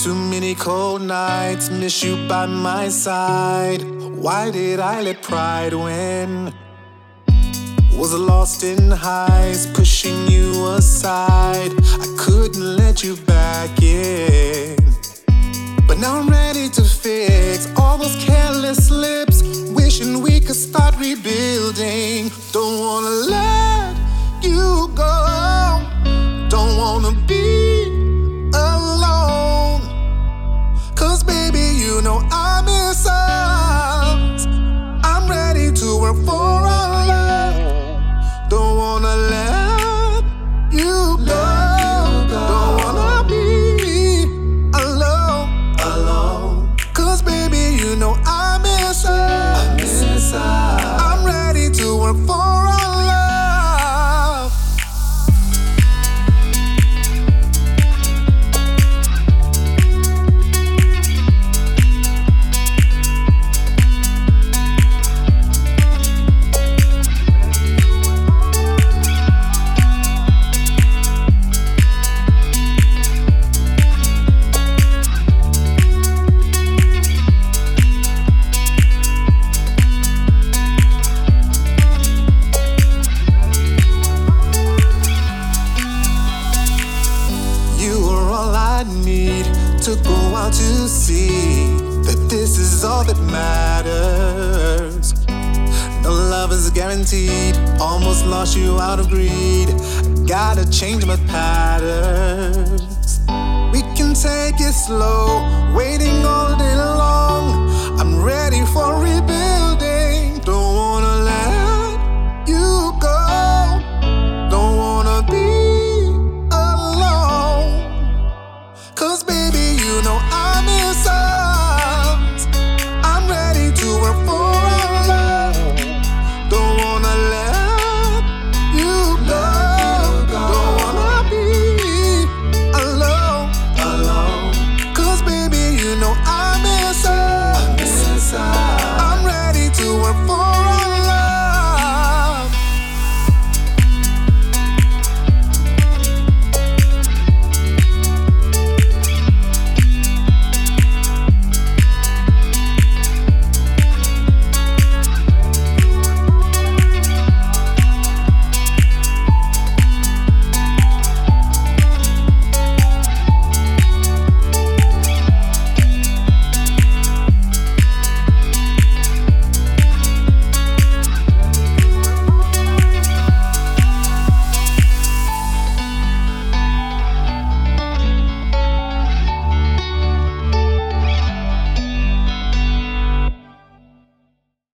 Too many cold nights, miss you by my side. Why did I let pride win? Was lost in highs, pushing you aside. I couldn't let you back in. But now I'm ready to fix all those careless lips, wishing we could start rebuilding. Don't wanna let you go, don't wanna be alone. Cause baby, you know I miss us. I'm ready to work for our love. Don't wanna let you go, don't wanna be alone. Cause baby, you know I miss us. I'm ready to work for our love. To go out to see that this is all that matters. No love is guaranteed. Almost lost you out of greed. Gotta change my patterns. We can take it slow, waiting all day long. I'm ready for rebuilding.